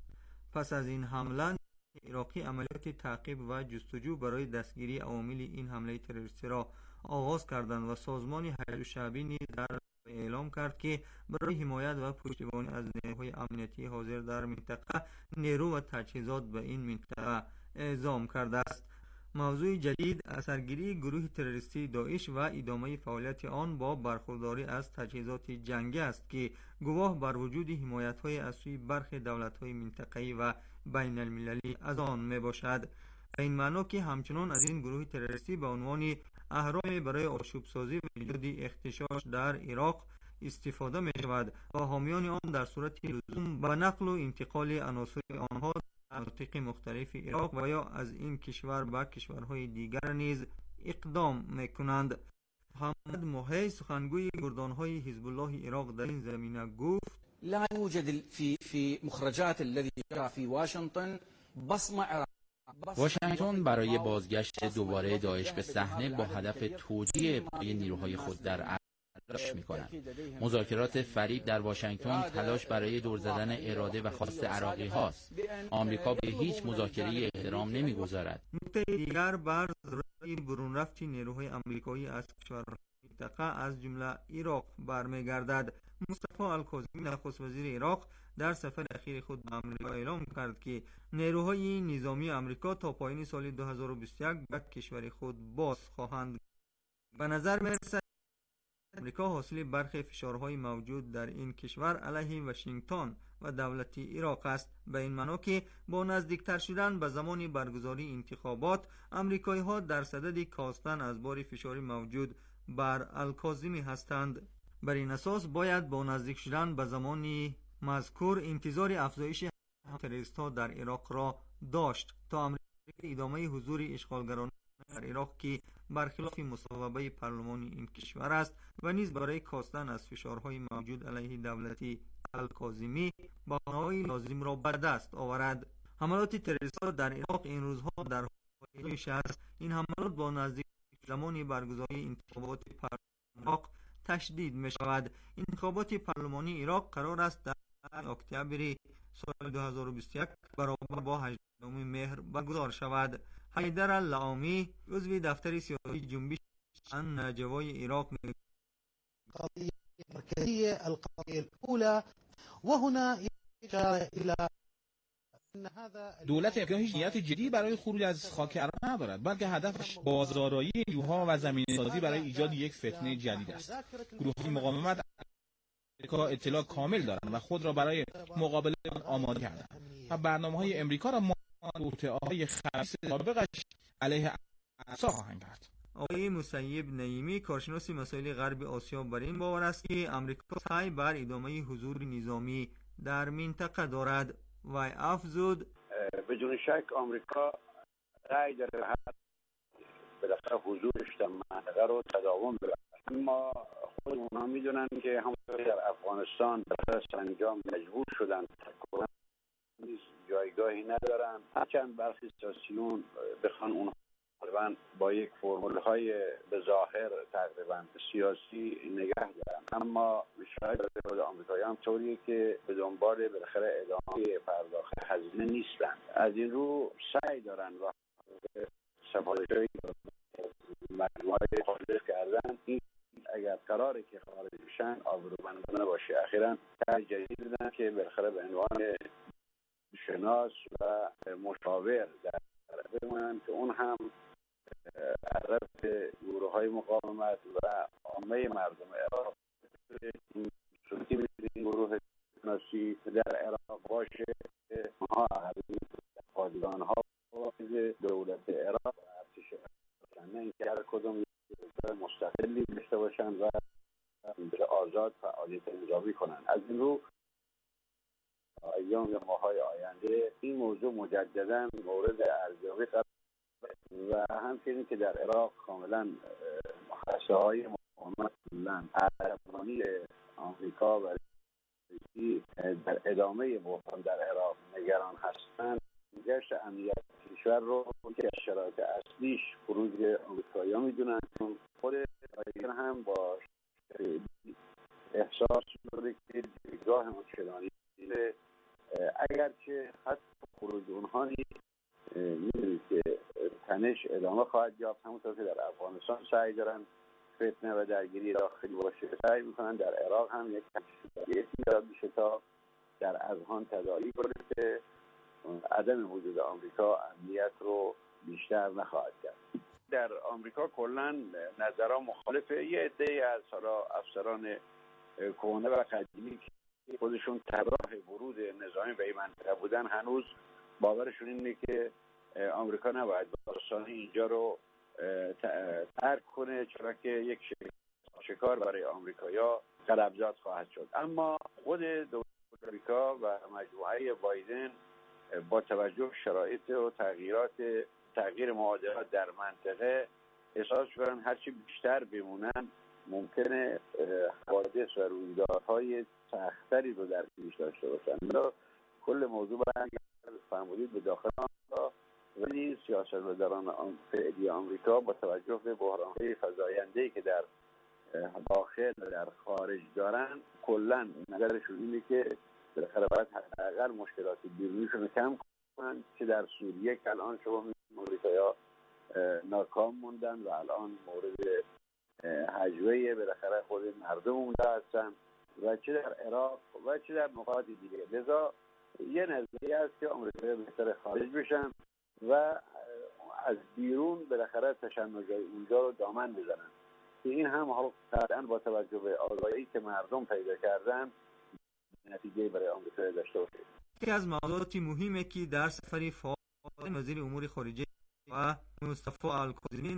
پس از این حمله عراقی عملیات تعقیب و جستجو برای دستگیری عوامل این حمله تروریستی را آغاز کردند و سازمان هیئت شعبی نیز در اعلام کرد که برای حمایت و پشتیبانی از نیروهای امنیتی حاضر در منطقه نیرو و تجهیزات به این منطقه اعزام کرده است. موضوع جدید اثرگیری گروه تروریستی داعش و ادامه فعالیت آن با برخورداری از تجهیزات جنگی است که گواه بر وجود حمایت‌های از سوی برخی دولت‌های منطقه‌ای و بین المللی از آن میباشد. این معنا که همچنان از این گروه تروریستی به عنوان اهرام برای آشوب‌سازی و ایجاد اختشاش در عراق استفاده می‌شود و حامیان آن در صورت لزوم به نقل و انتقال عناصر آنها مناطق مختلف عراق و یا از این کشور به کشورهای دیگر نیز اقدام میکنند. محمد محی سخنگوی گردانهای حزب الله عراق در این زمینه گفت: لا يوجد في مخرجات الذي جرى في واشنطن بصمه عراق. واشنگتن برای بازگشت دوباره داعش به صحنه با هدف توجیه ابقای نیروهای خود در عراق تلاش می‌کنند. مذاکرات فریب در واشنگتن تلاش برای دور زدن اراده و خواست عراقی هاست. آمریکا به هیچ مذاکره احترام نمی‌گذارد. نکته دیگر بر ضرورت برون رفت نیروهای آمریکایی از کشورهای منطقه از جمله عراق برمیگردد. مصطفی الکاظمی نخست وزیر عراق در سفر اخیر خود به آمریکا اعلام کرد که نیروهای نظامی آمریکا تا پایان سال 2021 به کشور خود باز خواهند. به نظر می‌رسد امریکا حاصل برخی فشارهای موجود در این کشور علیه واشنگتن و دولت عراق است، به این معنا که با نزدیکتر شدن به زمان برگزاری انتخابات امریکایی ها در صدد کاستن از بار فشاری موجود بر الکاظمی هستند. بر این اساس باید با نزدیک شدن به زمان مذکور انتظار افزایش تروریست ها در عراق را داشت تا امریکا ادامه حضور اشغالگران در عراق که برخلاف مصوبه پارلمانی این کشور است و نیز برای کاستن از فشارهای موجود علیه دولت الکاظمی بهانه‌های لازم را به دست آورد. حملات تروریست‌ها در عراق این روزها در حال است. این حملات با نزدیک زمان برگزاری انتخابات پارلمانی عراق تشدید می شود. انتخابات پارلمانی عراق قرار است در اکتبر سال 2021 برابر با 18 مهر برگزار شود. حیدر اللعامی عضو دفتر سیاسی جنبش نجوای عراق قضية مركزية القضية الأولى، وهنا إشارة إلى دولت افریقا هیچ نیت جدی برای خروج از خاک عراق ندارد، بلکه هدفش بازآرایی نیروها و زمینه‌سازی برای ایجاد یک فتنه جدید است. گروه‌های مقاومت امریکا اطلاع کامل دارند و خود را برای مقابله آن آماده کردند و برنامه‌های امریکا را توطئه‌های خبیث سابقش علیه اقصا خواهند کرد. آقای مسیب نعیمی کارشناس مسائل غرب آسیا بر این باور است که امریکا سعی بر ادامه حضور نظامی در منطقه دارد و افزود بدون شک آمریکا سعی داره بالاخره حضورش در منطقه رو تداوم ببره، اما خود اونها میدونن که همونطور در افغانستان بالاخره سرانجام مجبور شدن تکرار جایگاهی ندارن، هرچند برخی سیاسیون بخوان اونها با یک فرمول‌های به ظاهر تقریبا سیاسی نگه دارن، اما شاید خود آمریکایی‌ها هم طوریه که به دنبال بالاخره ادامه پرداخت هزینه نیستن. از این رو سعی دارن و سفارش‌های مجموعه خارج کردن این اگر قراره که خارج بشن آبرومندانه باشه. اخیراً طرح جدید دیدن که بالاخره به عنوان شناس و مشاور در بمونن که اون هم طرف گروه‌های مقاومت و عامه مردم عراق صورتی این گروه شناسی در عراق باشه که ما پادگان ها دولت عراق و ارتش نه اینکه هر کدوم مستقلی داشته باشن و آزاد فعالیت نظامی کنن. از این رو ایام یا ماهای آینده این موضوع مجددا مورد ارزیابی قرار و همچنین که در عراق کاملا خواسته‌های مقاومت کلن عربانی آمریکا و در ادامه بحران در عراق نگران هستند، گشت امنیت کشور رو که شرایط اصلیش خروج آمریکایی‌ها میدونن، خود ایران هم با احساس داره که جایگاه مچلانی اگرچه حتی خروج اونها میدونید که تنش ادامه خواهد یافت، همونطور که در افغانستان سعی دارن فتنه و درگیری داخلی باشه، سعی میکنن در عراق هم یک تشکیلاتی ایجاد بشه تا در اذهان تداعی کنه که عدم وجود آمریکا امنیت رو بیشتر نخواهد کرد. در آمریکا کلا نظرها مخالفه. یه عده‌ای از افسران کهنه و قدیمی که خودشون طراح ورود نظامی به این منطقه بودن هنوز باورشون اینه که آمریکا نباید باستان اینجا رو ترک کنه، چرا که یک شکار برای آمریکایا قلبزاد خواهد شد. اما خود دولت آمریکا و مجموعه بایدن با توجه شرایط و تغییر معادلات در منطقه احساس کردن هرچی بیشتر بمونن ممکنه حوادث و رویدادهای سختری رو در پیش داشته باشن. کل موضوع فرمودید به داخل آمریکا، ولی سیاستمداران فعلی آمریکا با توجه به بحران‌های فزاینده‌ای که در داخل و در خارج دارن کلا نظرشون اینه که بالاخره باید حداقل مشکلات بیرونیشون رو کم کنن، که در سوریه که الان شما می‌بینید آمریکایی‌ها ناکام موندن و الان مورد هجوه بالاخره خود مردم مونده هستن، و چه در عراق و چه در نقاط دیگه. لذا یه نظریه است که آمریکایی‌ها بهتر خارج بشن و از بیرون بالاخره تشنج‌های اونجا رو دامن بزنن، که این هم قطعاً با توجه به آگاهی که مردم پیدا کردن نتیجه برای آمریکا داشته باشه. یکی از موضوعات مهمی که در سفری فعال وزیر امور خارجه و مصطفی الکاظمی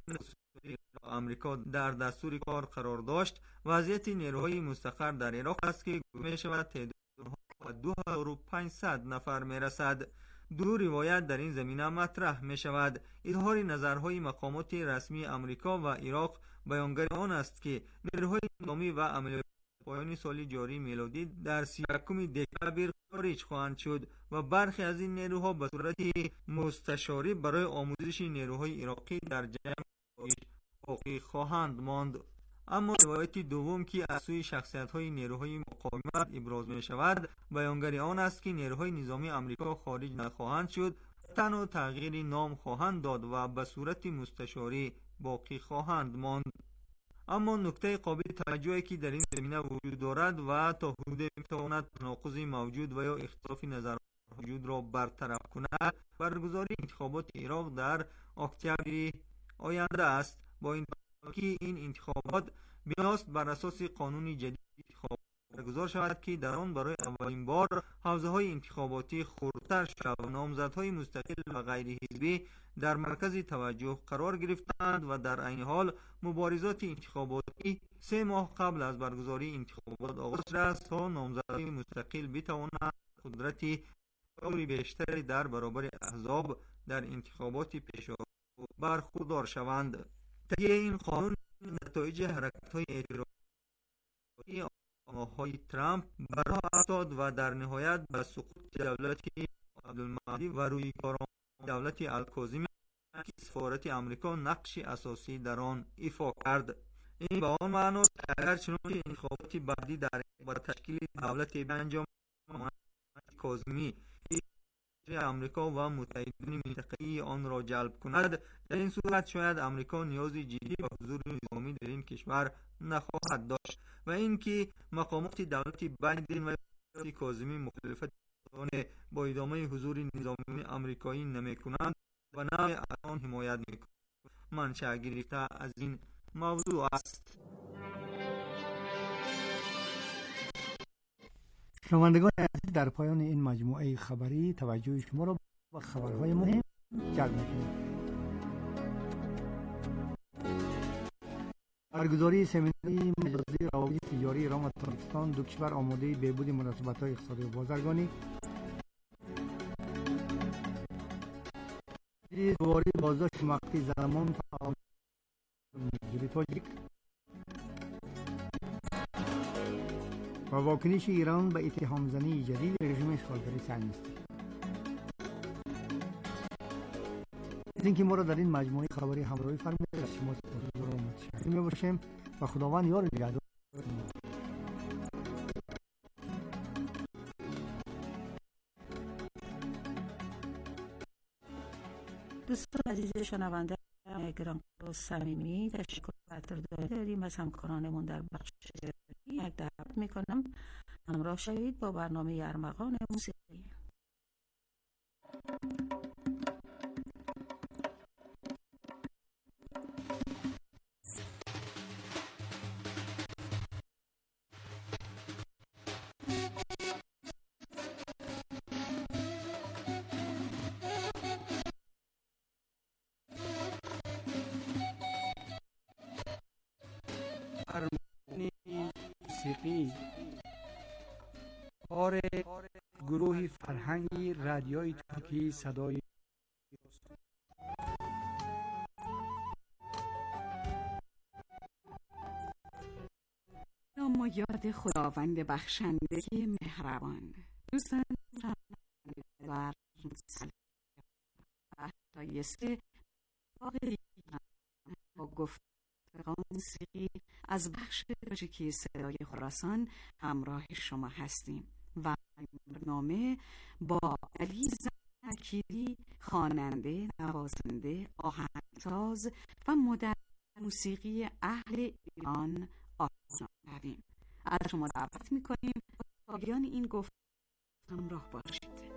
آمریکا در دستور کار قرار داشت وضعیت نیروهای مستقر در عراق است که می شود تعداد آنها 2500 نفر می رسد. دو روایت در این زمینه مطرح می شود. اظهار نظرهای مقامات رسمی آمریکا و عراق بیانگر آن است که نیروهای نظامی و عملیات پایان سال جاری میلادی در 31 دکتبر خارج خواهند شد و برخی از این نیروها به صورت مستشاری برای آموزش نیروهای عراقی در جمع باقی خواهند ماند. اما روایت دوم که از سوی شخصیت‌های نیروهای مقاومت ابراز می شود بیانگر آن است که نیروهای نظامی آمریکا خارج نخواهند شد، تنها تغییر نام خواهند داد و به صورت مستشاری باقی خواهند ماند. اما نکته قابل توجهی که در این زمینه وجود دارد و تا حدود میتواند تناقض موجود و یا اختلاف نظرها وجود را برطرف کند، برگزاری انتخابات عراق در اکتبر آینده است. با این که این انتخابات بیاست بر اساس قانون جدید انتخابات برگزار شود که در آن برای اولین بار حوزه‌های انتخاباتی خردتر شود و نامزدهای مستقل و غیر حزبی در مرکز توجه قرار گرفتند و در عین حال مبارزات انتخاباتی 3 ماه قبل از برگزاری انتخابات آغاز شده است تا نامزدهای مستقل بتوانند قدرتی بیشتری در برابر احزاب در انتخابات پیشرو برخوردار شوند. تهیه این قانون نتایج حرکت‌های اعتراضی آقای ترامپ برها افتاد و در نهایت به سقوط دولت عبدالمهدی و روی کار دولت الکاظمی که سفارت آمریکا نقش اساسی در آن ایفا کرد. این به آن معناست اگر چنانچه انتخابات بعدی در با تشکیل دولت بانجام کاظمی آمریکا و متحدین منطقه‌ای آن را جلب کند، در این صورت شاید آمریکا نیازی جدی به حضور نظامی در این کشور نخواهد داشت و اینکه مقامات دولت بایدن و کاظمی مخالفت با ادامه حضور نظامی آمریکایی نمی‌کنند و نه آن حمایت می‌کنند. منشأ گرفته از این موضوع است. شنوندگان عزیز، در پایان این مجموعه خبری توجه شما را به خبرهای مهم جلب می‌کنیم. برگزاری سمیناری مجازی روابط تجاری ایران و تاجیکستان، دو کشور آماده بهبود مناسبت‌های اقتصادی و بازرگانی. دوباره بازداشت مخفی زمان فعال تاجیک و واکنش ایران به اتهام زنی جدید رژیم اشغالگری صهیونیستی. از اینکه ما را در این مجموعه خبری همراهی فرمودید از شما متشکرم می‌باشیم و خداوند یار نگهدار. دوستان عزیز شنونده گرامی و صمیمی، تشکر و قدردانی داریم از همکارانمون در بخش یک دعوت میکنم همراه شوید با برنامه ارمغان موسیقی. موسیقی کار گروه فرهنگی رادیوی ترکی صدای ما یاد خداوند بخشنده مهربان دوستان و شایسته با گفتگوی موسیقی از بخش تاجیکی صدای خراسان همراه شما هستیم و برنامه با علی زکیلی خواننده، نوازنده، آهنگساز و مدرس موسیقی اهل ایران آشنا شویم. از شما دعوت می‌کنیم تا پایان این گفتگو همراه باشید.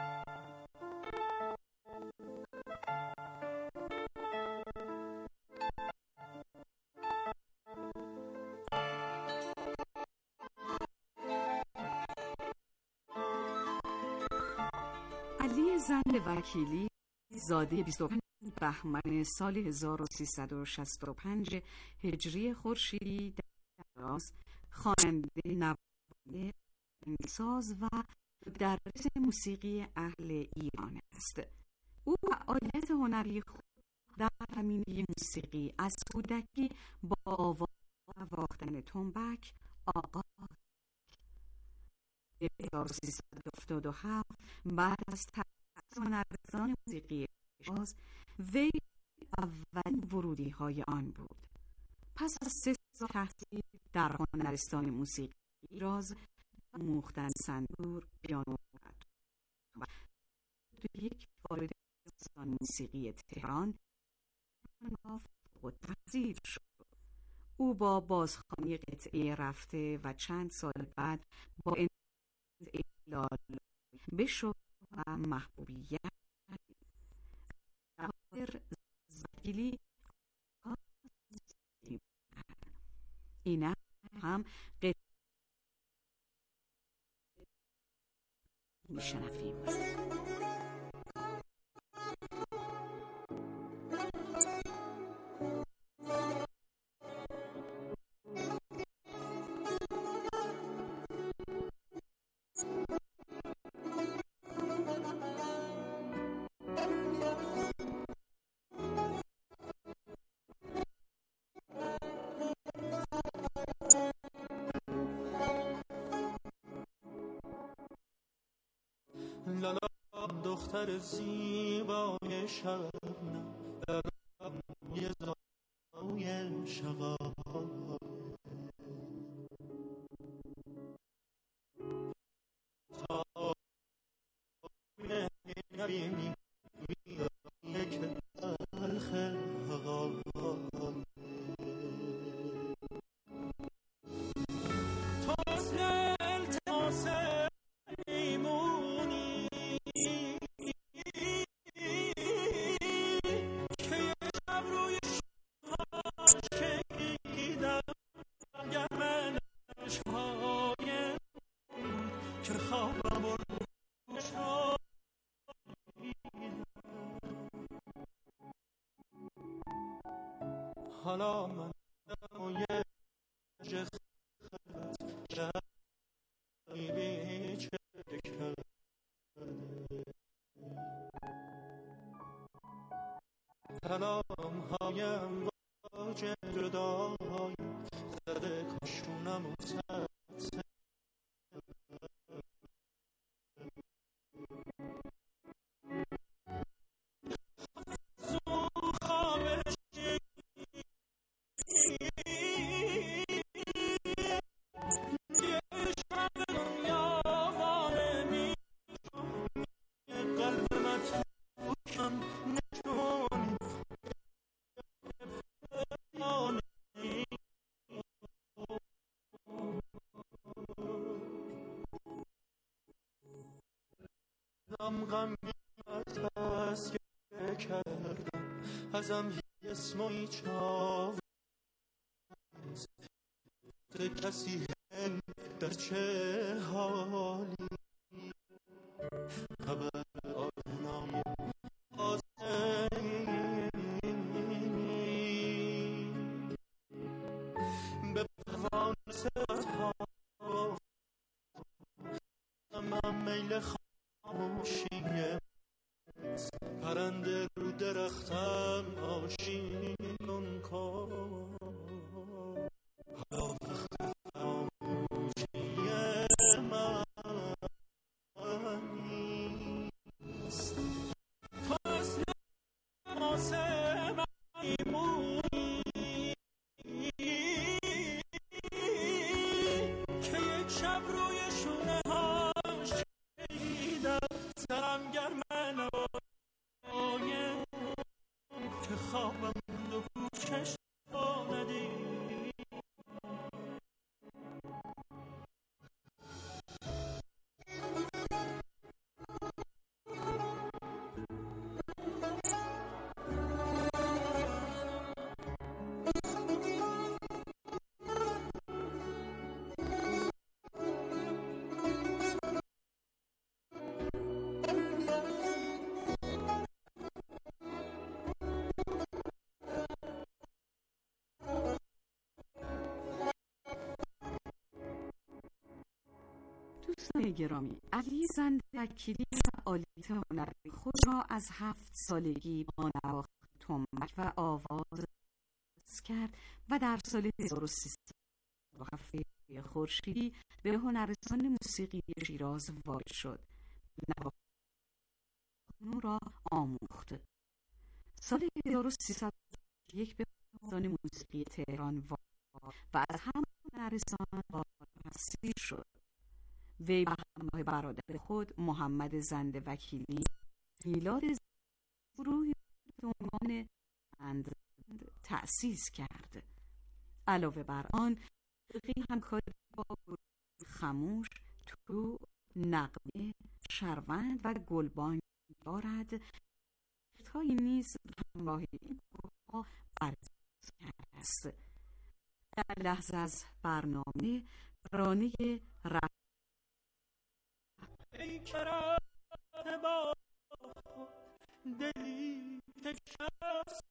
علی زند وکیلی زاده 25 بهمن سال 1365 هجری خورشیدی در خواننده، نوازنده، آهنگساز و مدرس موسیقی اهل ایران است. او فعالیت هنری خود در زمینه موسیقی از کودکی با آواز و نواختن تنبک آغاز. 1377 بعد از تأسیس هنرستان موسیقی شیراز وی اولین ورودی‌های آن بود. پس از 3 سال تحصیل در هنرستان موسیقی شیراز آموختن سنتور، پیانو و یک وارد هنرستان موسیقی تهران و تحصیل شد. او با بازخوانی قطعه رفته و چند سال بعد با اعلال به شهرت و محبوبیت. وکیلی این هم میشنویم. لالام دختر زیبای شبنم لالام یه زای شغال تا نبینی یک تلخ غال تو از التماس میمونی که یه شب روی شما شکیدم گر من عشقهای که خوابم و روشا حالا من یه خلط شبیبی چه کرده کلام هایم واجه جدای زده کاشونم و سرسه زو خوابش یه شب دنیا وانه می قلب من توشم نشونی غم از بس که کردم ازم اسم و هیچ آواز کسی در چه حالی خبر آدنای آسنی به پروان سرها من میل خاموشیه پرنده رو درختم آشیون کن حالا وقت فراموشی من نیست تو از لباس من میمونی که یک شب روی شونه هاش شنیدم سرم گرمه نبایه که خوابم دو کوچش آمدی دوستان گرامی، علی زندوکیلی فعالیت هنری خود را از 7 سالگی با نواخت تنبک و آواز کرد و در سال 1307 خورشیدی به هنرستان موسیقی شیراز وارد شد. نواخت را آموخت. سال 1301 به هنرستان موسیقی تهران وارد و از هم هنرستان تحصیل شد. وی به همراه برادر خود محمد زندوکیلی میلاد گروهی به عنوان بند تأسیس کرد. علاوه بر آن همکاری با خموش، تو، نغمه، شهروند و گلبانگ دارد. هایی نیز همراه این گروه‌ها بررسی کرده است. در لحظه از برنامه ترانه ای کرات با دلی شکست،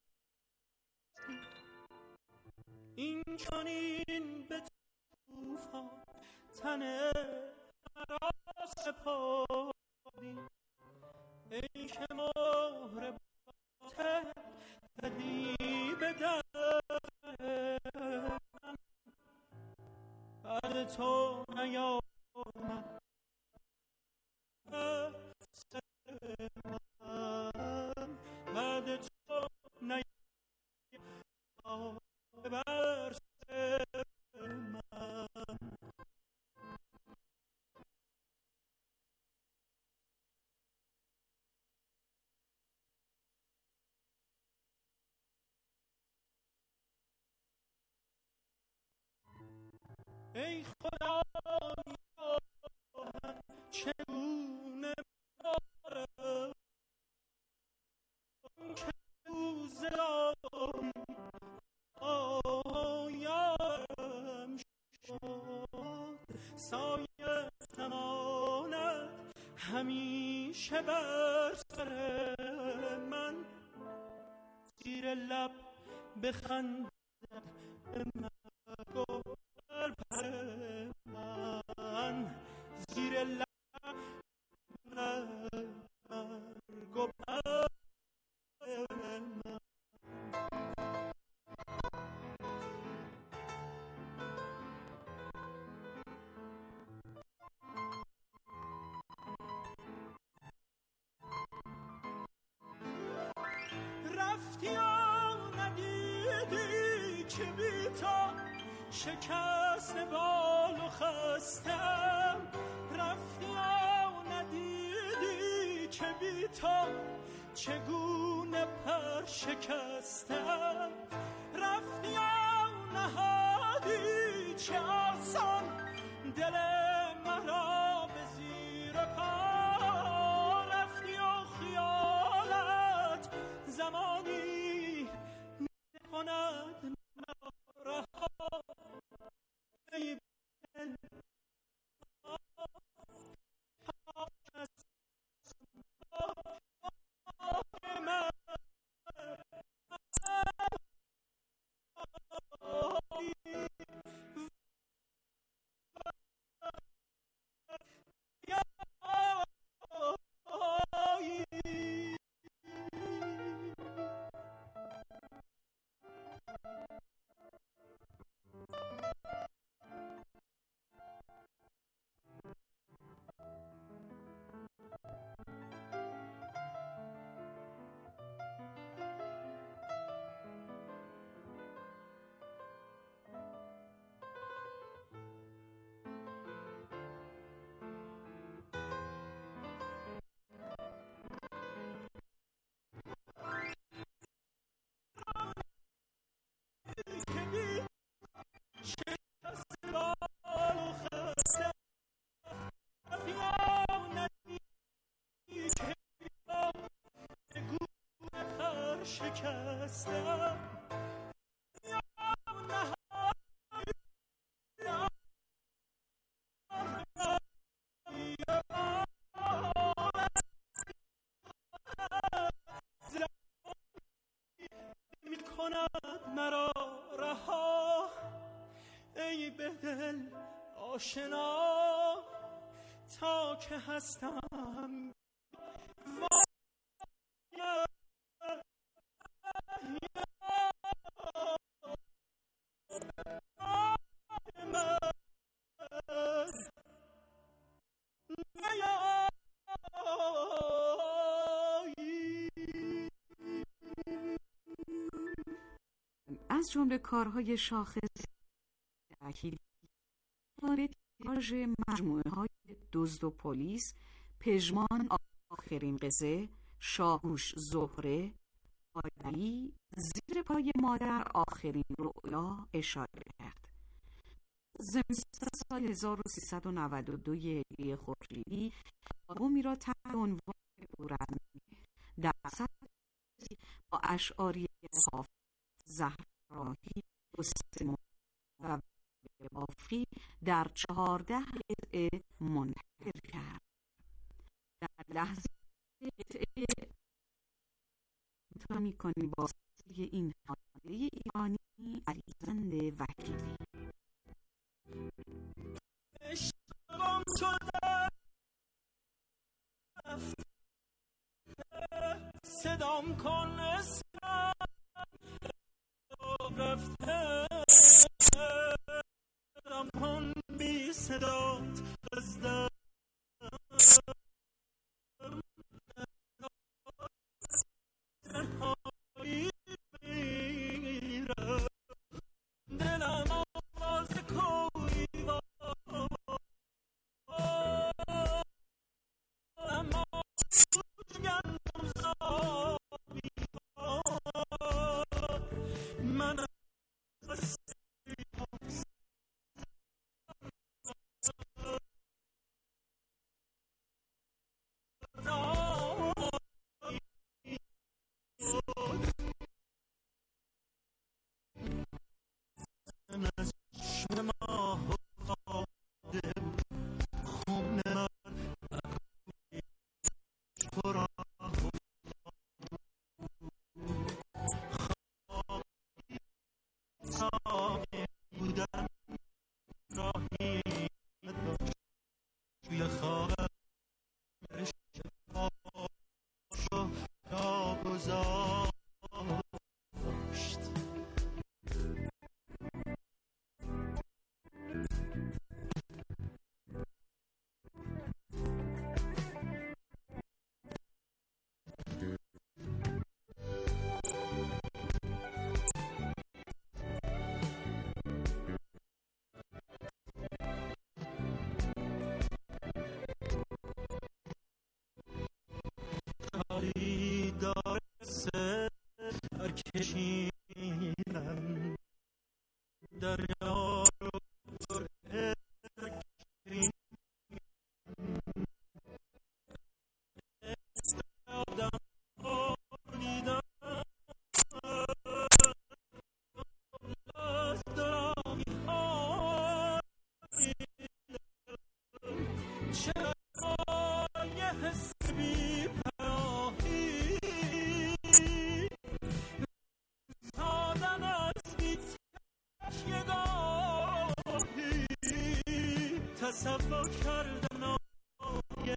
این چنین به طوفان تن مرا سپردی، ای که مهر باطل زدی به دل من، بعد تو نیامد سر من، بعد تو نیامد بر سر من. ای خدا چگونه بارم که روزه داری آیم شد، سایه زمانت همیشه بر سر من، زیر لب بخندد به مگو بر پر من، زیر لب مرگو بر من. رفتی و ندیدی که بی تو شکست بال و خستم، رفتی و ندیدی که بی تو چگونه پر شکستم، رفتی و نهادی چه آسان دل مرا به زیر پا، رفتی و خیالت زمانی کند رها، ای دل شکستم، می کند مرا رها، ای به دل آشنا تا که هستم از جمله کارهای شاخص اکیدی وارد تیراژ مجموعه های دزد و پلیس، پژمان آخرین قصه، شاهگوش زهره، آدمی، زیر پای مادر آخرین رؤیا اشاره کرد. زمستان سال 1392 هجری خورشیدی آلبومی را تحت عنوان بورنده در سطح با اشعاری صاف، زهراهی، گستمو و بافی در 14 قطعه منتشر کرد. در لحظه قطعه تا می‌کنی با صدای این خواننده ایرانی علیزند وکیلی. اشتبام شده صدام کن اسم رفته صدام کن بی صدات از دم تنهایی میره دلم آواز کوی اما گندم زابی من دار سر کشیدن دریا رو کشیدن استادم دیدن از درامی ها چرا یه حس بی پناهی سادن از بیت یگاهی تصور کردن آیه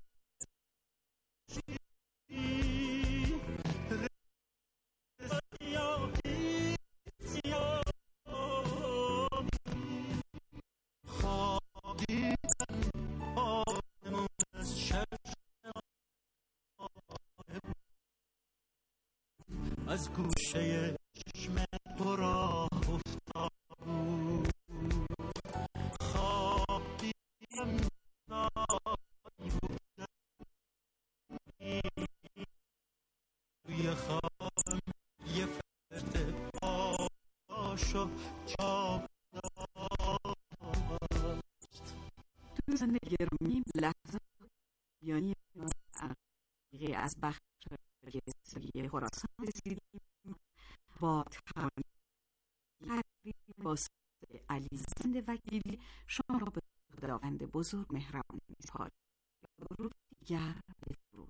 سیاهی سیاه خوابیدن آدمون از از گوشه چشم برا افتاد خوابیدم نایی بودم توی خوابم یه فرد پاشو جا داشت. دوستان گرامی، لحظه یعنی دقیقه از بخش رسالی خراسان رسیدیم. با تحریف با علیزند وکیلی شما را به خداوند بزرگ مهربان می‌سپارم. درود دیگر بدرود.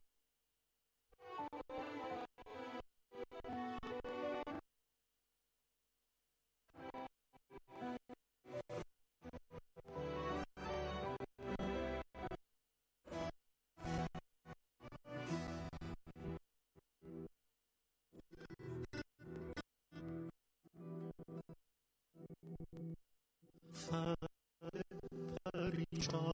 فرد پریشان